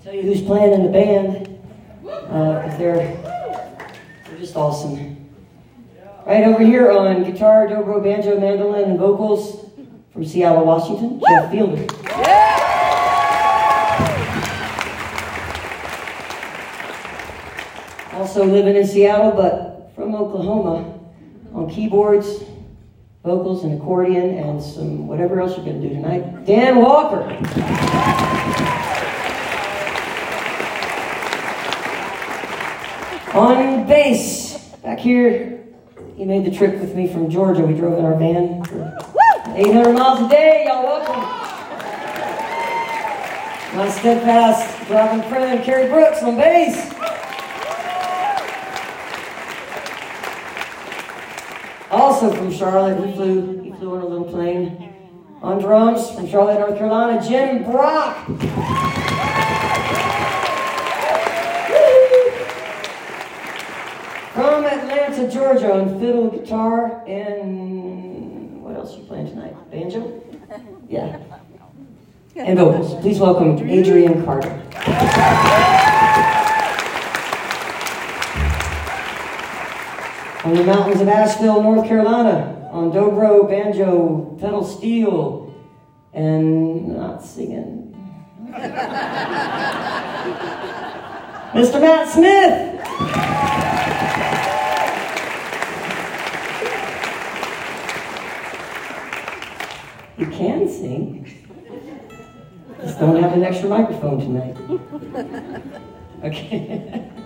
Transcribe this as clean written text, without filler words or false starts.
Tell you who's playing in the band, because they're just awesome. Right over here on guitar, dobro, banjo, mandolin, and vocals from Seattle, Washington, Jeff Fielder. Also living in Seattle, but from Oklahoma, on keyboards, vocals, and accordion, and some whatever else you're going to do tonight, Dan Walker. On bass, back here, he made the trip with me from Georgia. We drove in our van for 800 miles a day. Y'all welcome. My steadfast driving friend, Kerry Brooks, on bass. Also from Charlotte, he flew on a little plane. On drums from Charlotte, North Carolina, Jim Brock. From Atlanta, Georgia, on fiddle, guitar, and what else are you playing tonight? Banjo? Yeah. And vocals. Please welcome Adrian Carter. On the mountains of Asheville, North Carolina, on dobro, banjo, pedal steel, and not singing. Mr. Matt Smith. You can sing. Just don't have an extra microphone tonight. Okay.